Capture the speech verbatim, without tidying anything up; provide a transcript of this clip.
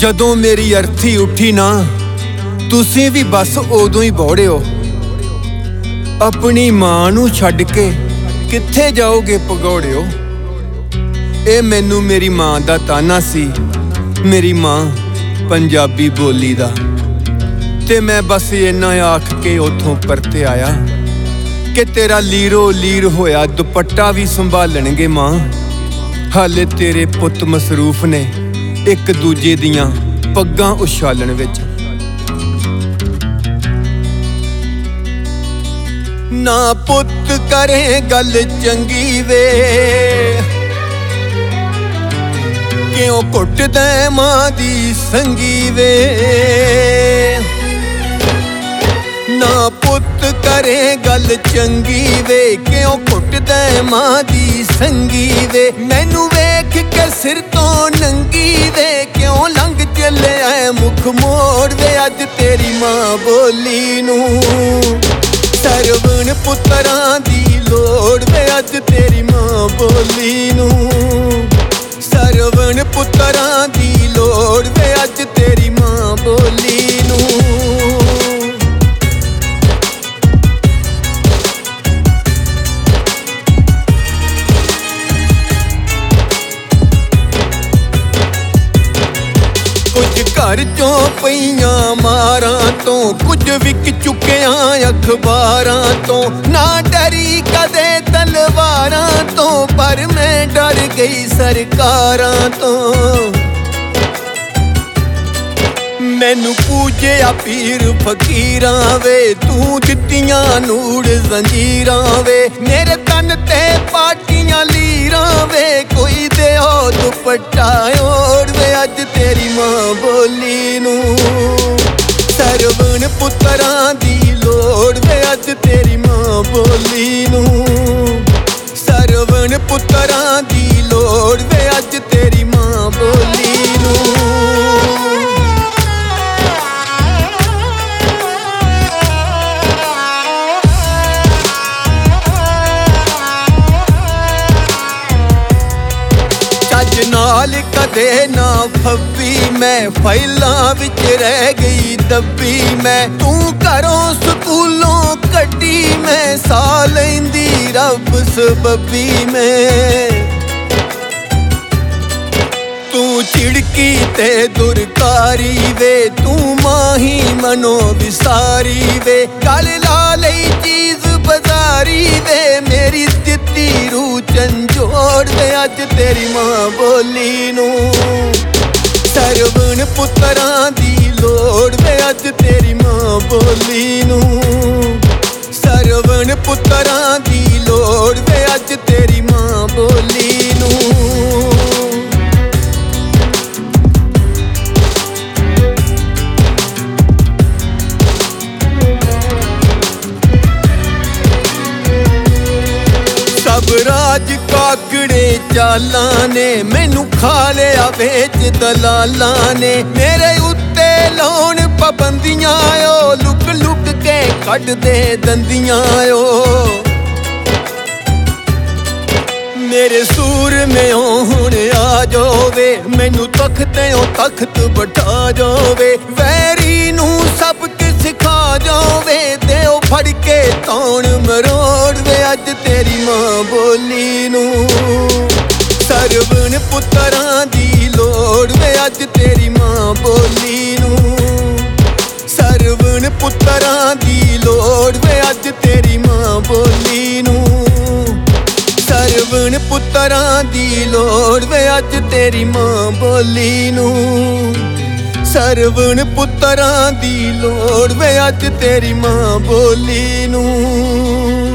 ਜਦੋਂ ਮੇਰੀ ਅਰਥੀ ਉੱਠੀ ਨਾ ਤੁਸੀਂ ਵੀ ਬਸ ਉਦੋਂ ਹੀ ਬੋੜਿਓ। ਆਪਣੀ ਮਾਂ ਨੂੰ ਛੱਡ ਕੇ ਕਿੱਥੇ ਜਾਓਗੇ ਭਗੌੜਿਓ। ਇਹ ਮੈਨੂੰ ਮੇਰੀ ਮਾਂ ਦਾ ਤਾਨਾ ਸੀ, ਮੇਰੀ ਮਾਂ ਪੰਜਾਬੀ ਬੋਲੀ ਦਾ। ਤੇ ਮੈਂ ਬਸ ਇੰਨਾ ਆਖ ਕੇ ਉੱਥੋਂ ਪਰਤੇ ਆਇਆ ਕਿ ਤੇਰਾ ਲੀਰੋ ਲੀਰ ਹੋਇਆ ਦੁਪੱਟਾ ਵੀ ਸੰਭਾਲਣਗੇ ਮਾਂ। ਹਾਲੇ ਤੇਰੇ ਪੁੱਤ ਮਸਰੂਫ ਨੇ ਇੱਕ ਦੂਜੇ ਦੀਆਂ ਪੱਗਾਂ ਉਛਾਲਣ ਵਿੱਚ। ਨਾ ਪੁੱਤ ਕਰੇ ਗੱਲ ਚੰਗੀ ਵੇ, ਕਿਉਂ ਘੁੱਟਦਾ ਮਾਂ ਦੀ ਸੰਗੀ ਵੇ। ਨਾ ਪੁੱਤ ਕਰੇ ਗੱਲ ਚੰਗੀ ਵੇ, ਕਿਉਂ ਘੁੱਟਦਾ ਮਾਂ ਦੀ ਸੰਗੀ ਵੇ। ਮੈਨੂੰ ਵੇਖ ਕੇ ਸਿਰ ਤੋਂ ਨੰਗੀ ਵੇ, ਕਿਉਂ ਲੰਘ ਚੱਲਿਆ ਮੁਖ ਮੋੜ ਵੇ। ਅੱਜ ਤੇਰੀ ਮਾਂ ਬੋਲੀ ਨੂੰ ਸਰਵਣ ਪੁੱਤਰਾਂ ਦੀ ਲੋੜ ਵੇ। ਅੱਜ ਤੇਰੀ ਮਾਂ ਬੋਲੀ ਨੂੰ ਸਰਵਣ ਪੁੱਤਰਾਂ ਦੀ ਲੋੜ ਵੇ। ਅੱਜ ਤੇਰੀ ਮਾਂ ਬੋਲੀ ਨੂੰ। ਕੁਝ ਘਰ ਚੋਂ ਪਈਆਂ ਮਾਰਾਂ ਤੋਂ, ਕੁਝ ਵਿਕ ਚੁੱਕਿਆ ਅਖਬਾਰਾਂ ਤੋਂ। ਨਾ ਡਰੀ ਕਦੇ ਤਲਵਾਰਾਂ ਤੋਂ, ਪਰ ਮੈਂ ਡਰ ਗਈ ਸਰਕਾਰਾਂ ਤੋਂ। ਮੈਨੂੰ ਪੂਜਿਆ ਪੀਰ ਫਕੀਰਾਂ ਵੇ, ਤੂੰ ਦਿੱਤੀਆਂ ਨੂੜ ਜ਼ੰਜੀਰਾਂ ਵੇ। ਮੇਰੇ ਤਨ ਤੇ ਪਾਟੀਆਂ ਲੀਰਾਂ ਵੇ, ਕੋਈ ਦਿਓ ਦੁਪੱਟਾ ਓੜ ਵੇ। ਅੱਜ ਤੇਰੀ ਮਾਂ ਬੋਲੀ ਨੂੰ ਸਰਵਣ ਪੁੱਤਰਾਂ ਦੀ ਲੋੜ ਵੇ। ਅੱਜ ਤੇਰੀ ਮਾਂ ਬੋਲੀ ਨੂੰ ਸਰਵਣ ਪੁੱਤਰਾਂ ਦੀ ਲੋੜ ਵੇ। ਅੱਜ ਤੇਰੀ ਮਾਂ ਬੋਲੀ ਨੂੰ। ਚੱਜ ਨਾਲ ਕਦੇ ਨਾ ਫੱਬੀ ਮੈਂ, ਫਾਈਲਾਂ ਵਿੱਚ ਰਹਿ ਗਈ ਦੱਬੀ ਮੈਂ। ਤੂੰ ਘਰੋਂ ਸਕੂਲੋਂ ਕੱਢੀ ਮੈਂ, ਸਾਹ ਲੈਂਦੀ ਰੱਬ ਸਬੱਬੀ ਮੈਂ। ਤੂੰ ਝਿੜਕੀ ਤੇ ਦੁਰਕਾਰੀ ਵੇ, ਤੂੰ ਮਾਹੀ ਮਨੋ ਵਿਸਾਰੀ ਵੇ। ਗਲ ਲਾ ਲਈ ਚੀਜ਼ ਬਜ਼ਾਰੀ ਵੇ, ਮੇਰੀ ਦਿੱਤੀ ਰੂਹ ਝੰਜੋੜ ਵੇ। ਅੱਜ ਤੇਰੀ ਮਾਂ ਬੋਲੀ ਨੂੰ ਸਰਵਣ ਪੁੱਤਰਾਂ ਦੀ ਲੋੜ ਵੇ। ਅੱਜ ਤੇਰੀ ਮਾਂ ਬੋਲੀ ਨੂੰ ਸਰਵਣ ਪੁੱਤਰਾਂ ਦੀ ਲੋੜ ਵੇ। ਅੱਜ ਤੇਰੀ ਮਾਂ ਬੋਲੀ ਨੂੰ। ਸਭ ਰਾਜ ਕਾਕੜੇ ਚਾਲਾਂ ਨੇ, ਮੈਨੂੰ ਖਾ ਲਿਆ ਵੇਚ ਦਲਾਲਾਂ ਨੇ। ਮੇਰੇ ਉੱਤੇ ਲਾਉਣ ਪਾਬੰਦੀਆਂ ਓ, ਲੁਕ ਲੁਕ ਕੇ ਕੱਢਦੇ ਦੰਦੀਆਂ ਓ। ਮੇਰੇ ਸੂਰਮਿਓ ਹੁਣ ਆ ਜਾਵੇ, ਮੈਨੂੰ ਤਖਤਿਓਂ ਤਖਤ ਬਿਠਾ ਜਾਵੇ। ਵੈਰੀ ਨੂੰ ਸਬਕ ਸਿਖਾ ਜਾਵੇ, ਦਿਓ ਫੜ ਕੇ ਤੌਣ ਮਰੋੜ ਵੇ। ਅੱਜ ਤੇਰੀ ਮਾਂ ਬੋਲੀ ਨੂੰ ਸਰਵਣ ਪੁੱਤਰਾਂ ਦੀ ਲੋੜ ਵੇ। ਅੱਜ ਤੇਰੀ ਮਾਂ ਬੋਲੀ ਨੂੰ ਸਰਵਣ ਪੁੱਤਰਾਂ ਦੀ ਲੋੜ ਵੇ। ਅੱਜ ਤੇਰੀ ਮਾਂ ਬੋਲੀ ਨੂੰ ਸਰਵਣ ਪੁੱਤਰਾਂ ਦੀ ਲੋੜ ਵੇ। ਅੱਜ ਤੇਰੀ ਮਾਂ ਬੋਲੀ ਨੂੰ ਸਰਵਣ ਪੁੱਤਰਾਂ ਦੀ ਲੋੜ ਵੇ। ਅੱਜ ਤੇਰੀ ਮਾਂ ਬੋਲੀ ਨੂੰ।